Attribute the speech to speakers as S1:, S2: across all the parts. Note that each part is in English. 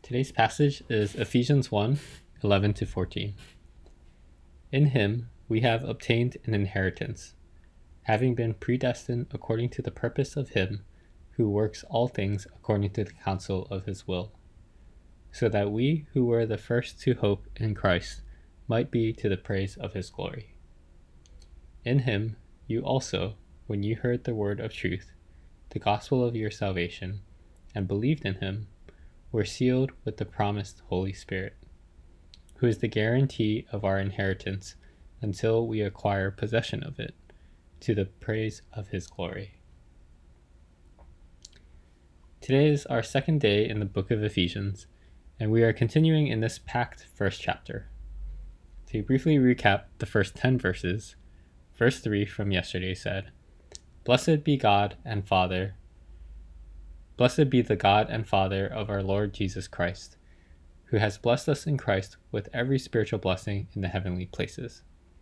S1: Today's passage is Ephesians 1:11-14. In him we have obtained an inheritance, having been predestined according to the purpose of him who works all things according to the counsel of his will, so that we who were the first to hope in Christ might be to the praise of his glory. In him you also, when you heard the word of truth, the gospel of your salvation, and believed in him, were sealed with the promised Holy Spirit, who is the guarantee of our inheritance until we acquire possession of it, to the praise of his glory. Today is our second day in the book of Ephesians, and we are continuing in this packed first chapter. To briefly recap the first 10 verses, verse 3 from yesterday said, Blessed be the God and Father of our Lord Jesus Christ, who has blessed us in Christ with every spiritual blessing in the heavenly places.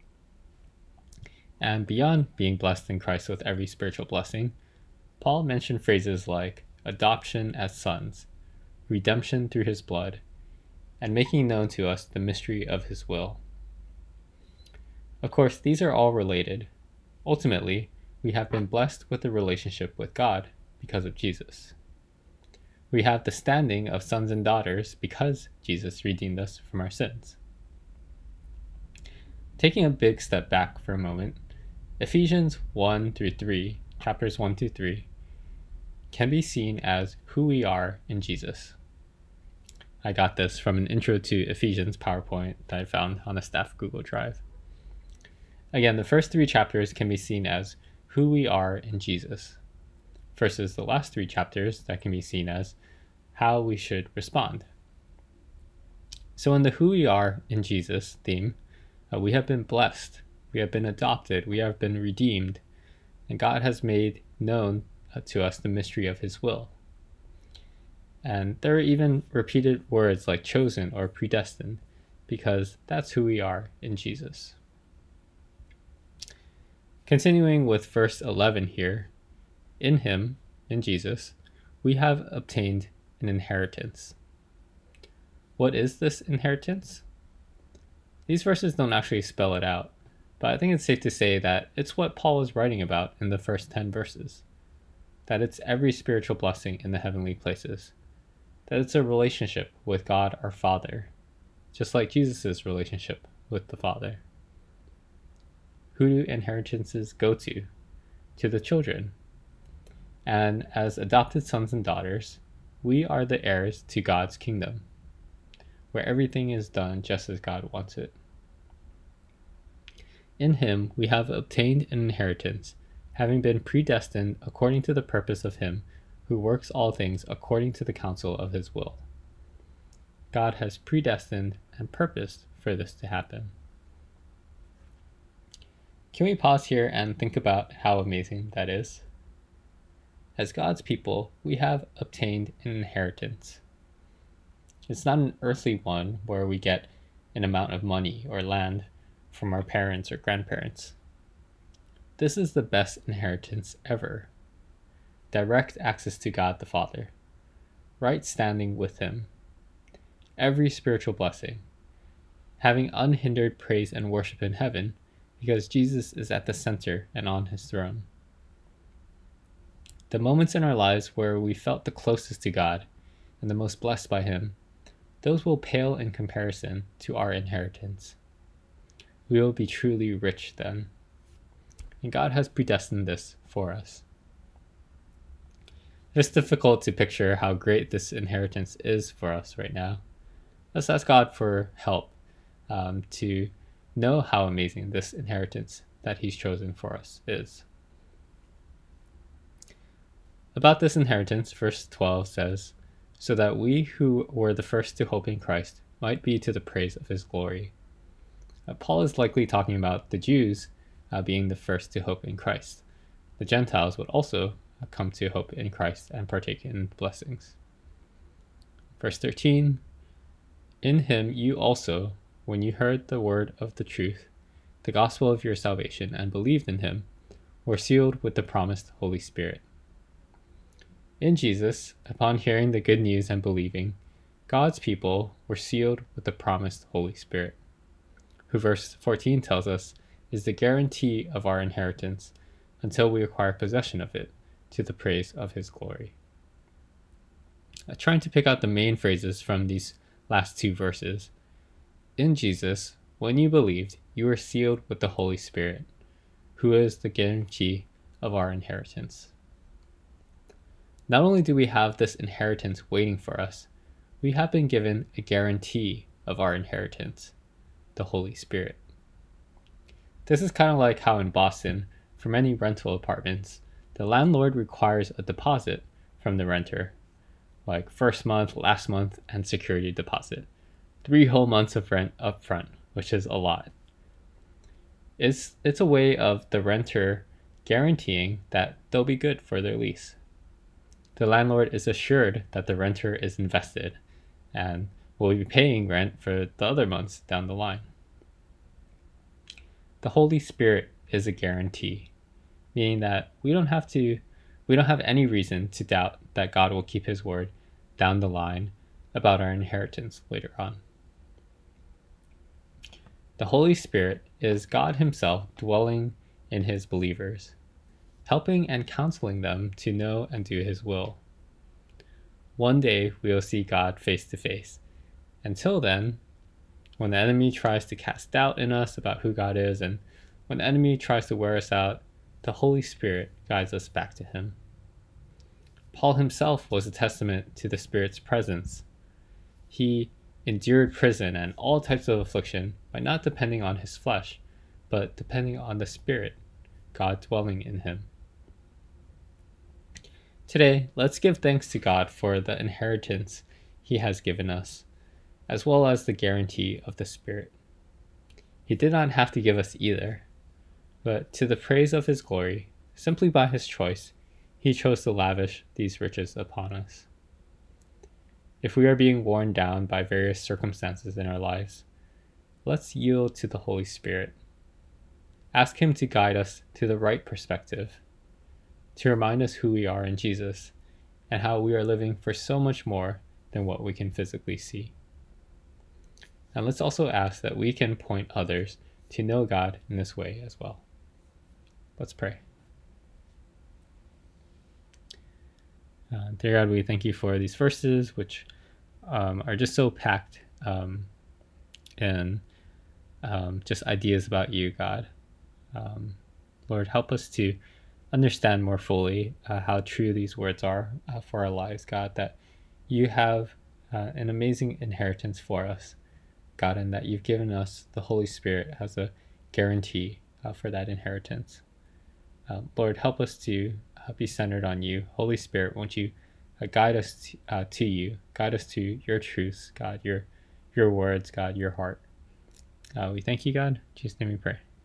S1: And beyond being blessed in Christ with every spiritual blessing, Paul mentioned phrases like adoption as sons, redemption through his blood, and making known to us the mystery of his will. Of course, these are all related. Ultimately, we have been blessed with a relationship with God because of Jesus. We have the standing of sons and daughters because Jesus redeemed us from our sins. Taking a big step back for a moment, Ephesians 1-3, chapters 1-3, can be seen as who we are in Jesus. I got this from an Intro to Ephesians PowerPoint that I found on a staff Google Drive. Again, the first 3 chapters can be seen as who we are in Jesus, versus the last 3 chapters that can be seen as how we should respond. So in the who we are in Jesus theme, we have been blessed, we have been adopted, we have been redeemed, and God has made known to us the mystery of his will. And there are even repeated words like chosen or predestined, because that's who we are in Jesus. Continuing with verse 11 here, in him, in Jesus, we have obtained an inheritance. What is this inheritance? These verses don't actually spell it out, but I think it's safe to say that it's what Paul is writing about in the first 10 verses. That it's every spiritual blessing in the heavenly places. That it's a relationship with God our Father, just like Jesus' relationship with the Father. Who do inheritances go to? To the children. And as adopted sons and daughters, we are the heirs to God's kingdom, where everything is done just as God wants it. In him we have obtained an inheritance, having been predestined according to the purpose of him who works all things according to the counsel of his will. God has predestined and purposed for this to happen. Can we pause here and think about how amazing that is? As God's people, we have obtained an inheritance. It's not an earthly one where we get an amount of money or land from our parents or grandparents. This is the best inheritance ever. Direct access to God the Father, right standing with him, every spiritual blessing, having unhindered praise and worship in heaven because Jesus is at the center and on his throne. The moments in our lives where we felt the closest to God and the most blessed by him, those will pale in comparison to our inheritance. We will be truly rich then. And God has predestined this for us. It's difficult to picture how great this inheritance is for us right now. Let's ask God for help to know how amazing this inheritance that he's chosen for us is. About this inheritance, verse 12 says, so that we who were the first to hope in Christ might be to the praise of his glory. Paul is likely talking about the Jews being the first to hope in Christ. The Gentiles would also come to hope in Christ and partake in blessings. Verse 13, in him you also, when you heard the word of the truth, the gospel of your salvation, and believed in him, were sealed with the promised Holy Spirit. In Jesus, upon hearing the good news and believing, God's people were sealed with the promised Holy Spirit, who verse 14 tells us is the guarantee of our inheritance until we acquire possession of it, to the praise of his glory. Trying to pick out the main phrases from these last two verses. In Jesus, when you believed, you were sealed with the Holy Spirit, who is the guarantee of our inheritance. Not only do we have this inheritance waiting for us, we have been given a guarantee of our inheritance, the Holy Spirit. This is kind of like how in Boston, for many rental apartments, the landlord requires a deposit from the renter, like first month, last month, and security deposit. 3 whole months of rent up front, which is a lot. It's a way of the renter guaranteeing that they'll be good for their lease. The landlord is assured that the renter is invested and will be paying rent for the other months down the line. The Holy Spirit is a guarantee, meaning that we don't have any reason to doubt that God will keep his word down the line about our inheritance later on. The Holy Spirit is God himself dwelling in his believers, helping and counseling them to know and do his will. One day we will see God face to face. Until then, when the enemy tries to cast doubt in us about who God is, and when the enemy tries to wear us out, the Holy Spirit guides us back to him. Paul himself was a testament to the Spirit's presence. He endured prison and all types of affliction by not depending on his flesh, but depending on the Spirit, God dwelling in him. Today, let's give thanks to God for the inheritance he has given us, as well as the guarantee of the Spirit. He did not have to give us either, but to the praise of his glory, simply by his choice, he chose to lavish these riches upon us. If we are being worn down by various circumstances in our lives, let's yield to the Holy Spirit. Ask him to guide us to the right perspective, to remind us who we are in Jesus and how we are living for so much more than what we can physically see. And let's also ask that we can point others to know God in this way as well. Let's pray. Dear God, we thank you for these verses, which are just so packed in just ideas about you, God. Lord, help us to understand more fully how true these words are for our lives, God, that you have an amazing inheritance for us, God, and that you've given us the Holy Spirit as a guarantee for that inheritance. Lord, help us to be centered on you. Holy Spirit, won't you guide us to you, guide us to your truths, God, your words, God, your heart. We thank you, God. In Jesus' name we pray.